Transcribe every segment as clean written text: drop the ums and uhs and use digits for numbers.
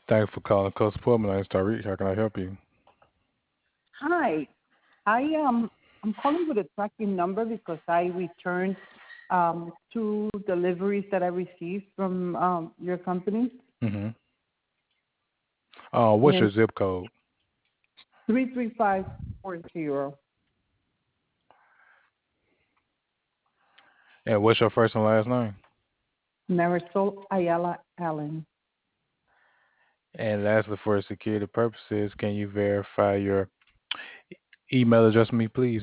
Thank you for calling Close Support. My name is Tariq. How can I help you? Hi, I'm calling with a tracking number because I returned two deliveries that I received from your company, Mm-hmm. What's your and zip code? 33540. And what's your first and last name? Marisol Ayala Allen. And lastly, for security purposes, can you verify your email address for me, please?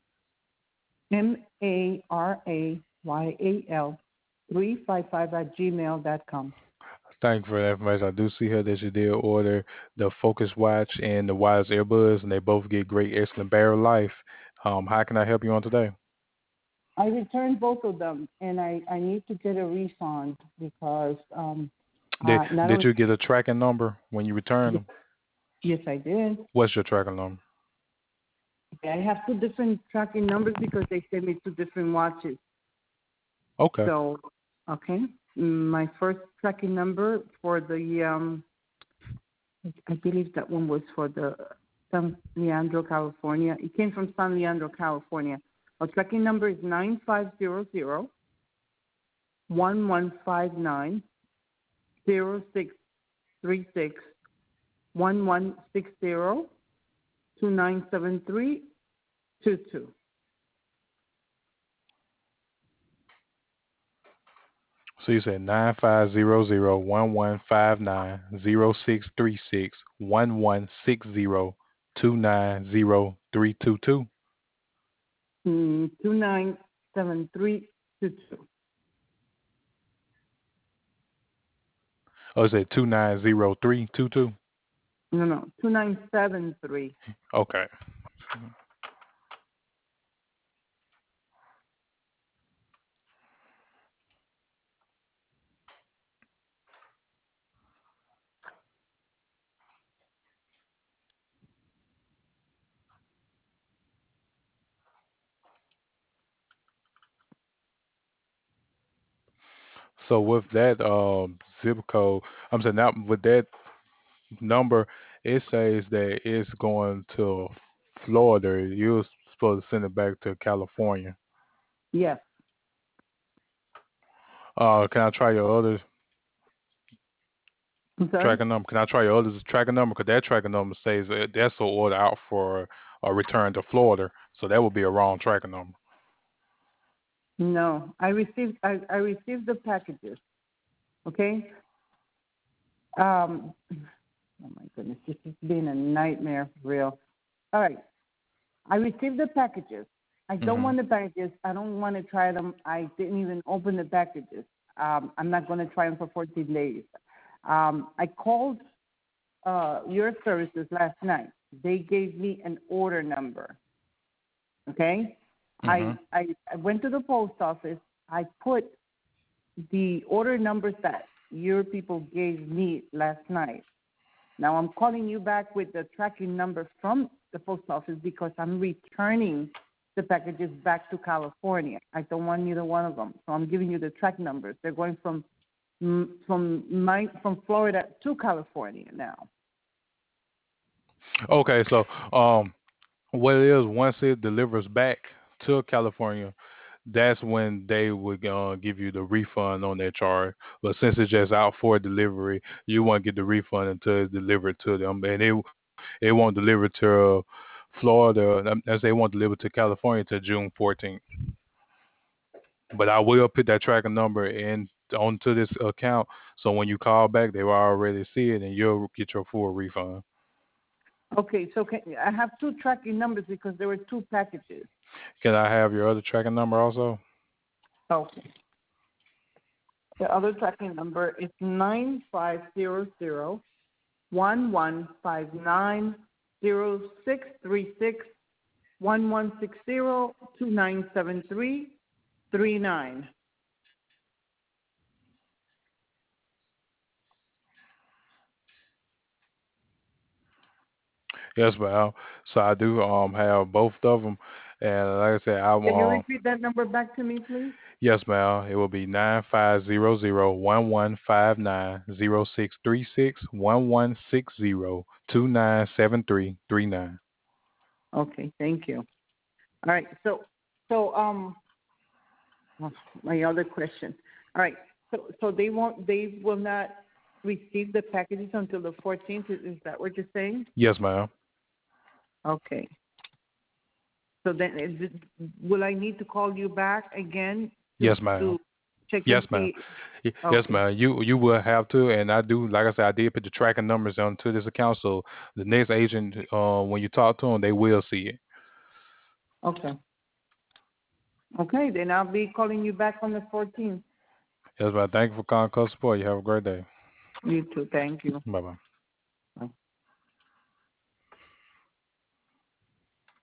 Marayal 355 at gmail.com. Thank you for that information. I do see here that you did order the Focus Watch and the Wireless Earbuds, and they both get great, excellent battery life. How can I help you on today? I returned both of them, and I need to get a refund because not Did only you get a tracking number when you return yes, them? yes I did. What's your tracking number? Okay, I have two different tracking numbers because they sent me two different watches. Okay. So, okay, my first tracking number for the I believe that one was for the San Leandro, California. It came from San Leandro, California. Our tracking number is 9500-1159-0636-1160-2973-22. So you said 9500-1159-0636-1160-290322. 297322. Oh, is it 290322? No, no, 2973. Okay. So with that zip code, I'm saying now with that number, it says that it's going to Florida. You're supposed to send it back to California. Yes. Can I try your other I'm sorry? tracking number? Can I try your other tracking number? Because that tracking number says that's an order out for a return to Florida. So that would be a wrong tracking number. No. I received the packages. Okay? Oh my goodness, this has been a nightmare for real. All right. I received the packages. I don't Hmm. want the packages. I don't want to try them. I didn't even open the packages. I'm not going to try them for 14 days. I called your services last night. They gave me an order number. Okay? Hmm. I went to the post office. I put the order numbers that your people gave me last night. Now I'm calling you back with the tracking number from the post office because I'm returning the packages back to California. I don't want neither one of them, so I'm giving you the track numbers. They're going from Florida to California now. Okay, so what it is once it delivers back to California, that's when they would give you the refund on that charge. But since it's just out for delivery, you won't get the refund until it's delivered to them, and it won't deliver to Florida, as they won't deliver to California till June 14th. But I will put that tracking number in onto this account, so when you call back, they will already see it, and you'll get your full refund. Okay, so I have two tracking numbers because there were two packages. Can I have your other tracking number also? Okay. The other tracking number is 9500-1159-0636-1160-2973-39. Yes, ma'am. So I do have both of them, and like I said, Can you repeat that number back to me, please? Yes, ma'am. It will be 9500-1159-0636-1160-297339. Okay, thank you. All right, so my other question. All right, so they will not receive the packages until the 14th. Is that what you're saying? Yes, ma'am. Okay. So then, will I need to call you back again to Yes, ma'am. check and Yes, ma'am. see? Yes, Okay. ma'am. You will have to, and I do. Like I said, I did put the tracking numbers onto this account, so the next agent, when you talk to them, they will see it. Okay. Okay, then I'll be calling you back on the 14th. Yes, ma'am. Thank you for calling Customer Support. You have a great day. You too. Thank you. Bye bye.